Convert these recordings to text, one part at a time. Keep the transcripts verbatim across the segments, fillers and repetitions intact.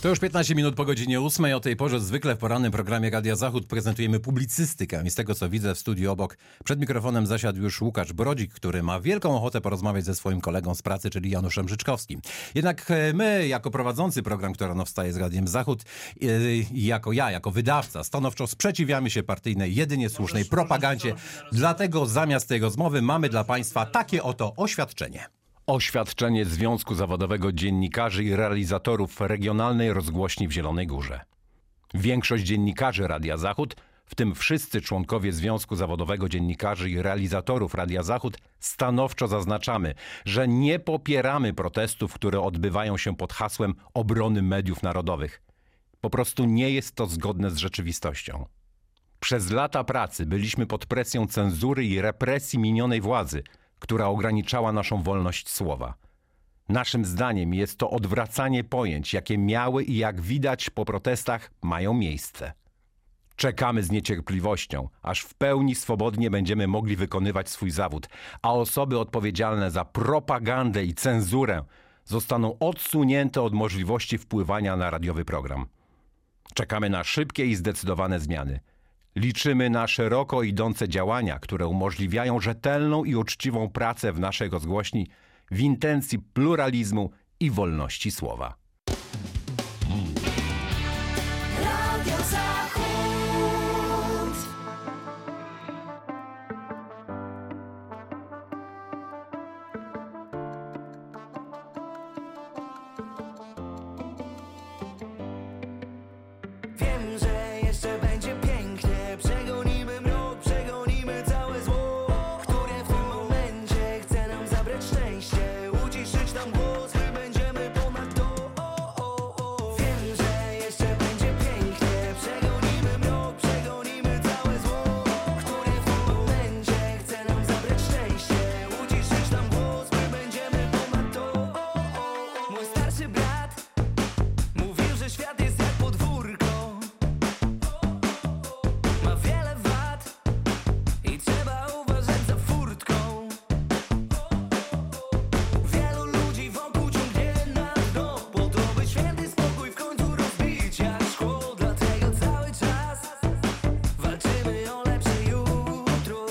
To już piętnaście minut po godzinie ósmej. O tej porze zwykle w porannym programie Radia Zachód prezentujemy publicystykę. I z tego, co widzę w studiu obok, przed mikrofonem zasiadł już Łukasz Brodzik, który ma wielką ochotę porozmawiać ze swoim kolegą z pracy, czyli Januszem Życzkowskim. Jednak my, jako prowadzący program, który rano wstaje z Radiem Zachód, i jako ja, jako wydawca, stanowczo sprzeciwiamy się partyjnej, jedynie słusznej propagandzie. Dlatego zamiast tej rozmowy mamy dla Państwa takie oto oświadczenie. Oświadczenie Związku Zawodowego Dziennikarzy i Realizatorów Regionalnej Rozgłośni w Zielonej Górze. Większość dziennikarzy Radia Zachód, w tym wszyscy członkowie Związku Zawodowego Dziennikarzy i Realizatorów Radia Zachód, stanowczo zaznaczamy, że nie popieramy protestów, które odbywają się pod hasłem obrony mediów narodowych. Po prostu nie jest to zgodne z rzeczywistością. Przez lata pracy byliśmy pod presją cenzury i represji minionej władzy, która ograniczała naszą wolność słowa. Naszym zdaniem jest to odwracanie pojęć, jakie miały i jak widać po protestach mają miejsce. Czekamy z niecierpliwością, aż w pełni swobodnie będziemy mogli wykonywać swój zawód, a osoby odpowiedzialne za propagandę i cenzurę zostaną odsunięte od możliwości wpływania na radiowy program. Czekamy na szybkie i zdecydowane zmiany. Liczymy na szeroko idące działania, które umożliwiają rzetelną i uczciwą pracę w naszej rozgłośni w intencji pluralizmu i wolności słowa. Radio Zachód. Wiem, że jeszcze będzie pięknie. Przegonimy mrok, przegonimy całe zło, które w tym momencie chce nam zabrać szczęście. Uciszyć nam głos, my będziemy ponad to. O, o, o. Wiem, że jeszcze będzie pięknie. Przegonimy mrok, przegonimy całe zło, które w tym momencie chce nam zabrać szczęście. Uciszyć nam głos, my będziemy ponad to. O, o, o. Mój starszy brat mówił, że świat jest jak podwórko. Ma wiele wad i trzeba uważać za furtką. Wielu ludzi wokół ciągnie na dno, po to by święty spokój w końcu rozbić jak szkło. Dlatego cały czas walczymy o lepsze jutro.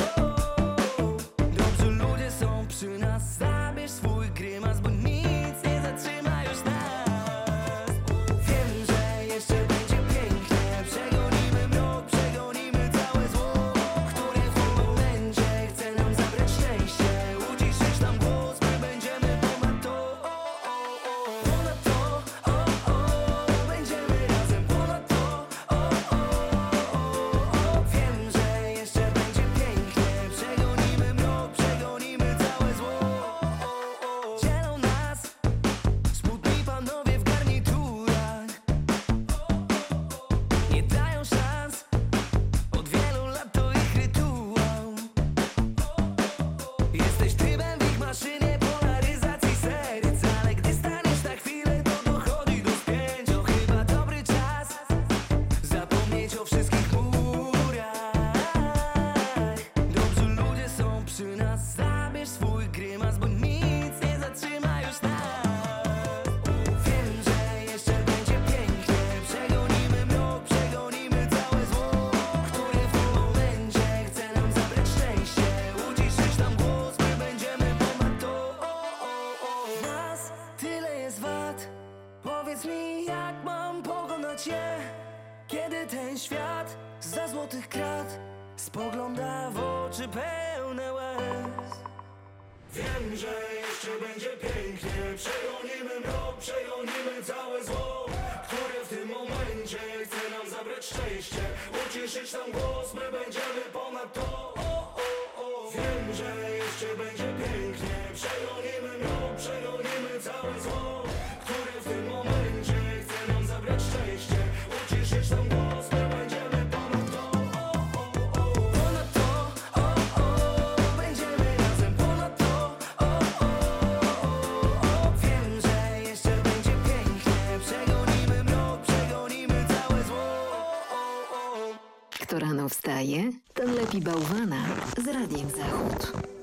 Dobrzy ludzie są przy nas. Zabierz swój grymas, bo nic nie zatrzyma już nas. Wiem, że jeszcze będzie pięknie. Przegonimy mrok, przegonimy całe zło, które w tym momencie chce nam zabrać szczęście. Uciszyć nam głos, my będziemy ponad to. O, o, o. Ponad to, o, o. Będziemy razem ponad to. O, o, o, o. Wiem, że jeszcze będzie pięknie. Przegonimy mrok, przegonimy całe zło. O, o, o. Dzielą nas smutni panowie w garniturach. Nie dają szans, od wielu lat to ich rytuał. Jesteś trybem w ich maszynie polaryzacji serc, ale gdy staniesz na chwilę, to dochodzi do spięć. To chyba dobry czas zapomnieć o wszystkich murach. Dobrzy ludzie są przy nas. Zabierz swój grymas, bo nic nie zatrzyma już nas. Wiem, że jeszcze będzie pięknie. Przegonimy mrok, przegonimy całe zło, które w tym momencie chce nam zabrać szczęście. Uciszyć nam głos, my będziemy ponad to. O, o, o. W nas tyle jest wad. Powiedz mi, jak mam pokonać je, kiedy ten świat za złotych krat spogląda w oczy pełne łez. Wiem, że jeszcze będzie pięknie. Przegonimy mrok, przegonimy całe zło, które w tym momencie chce nam zabrać szczęście. Uciszyć nam głos, my będziemy ponad to. O, o, o. Wiem, że jeszcze będzie pięknie. Przegonimy mrok, przegonimy całe zło, które w tym momencie chce nam zabrać szczęście. Uciszyć nam głos, my będziemy ponad to. O, o, o. Ponad to, o, o. Będziemy razem ponad to. O, o, o, o. Wiem, że jeszcze będzie pięknie. Przegonimy mrok, przegonimy całe zło. O, o, o. Kto rano wstaje, ten lepi bałwana z Radiem Zachód.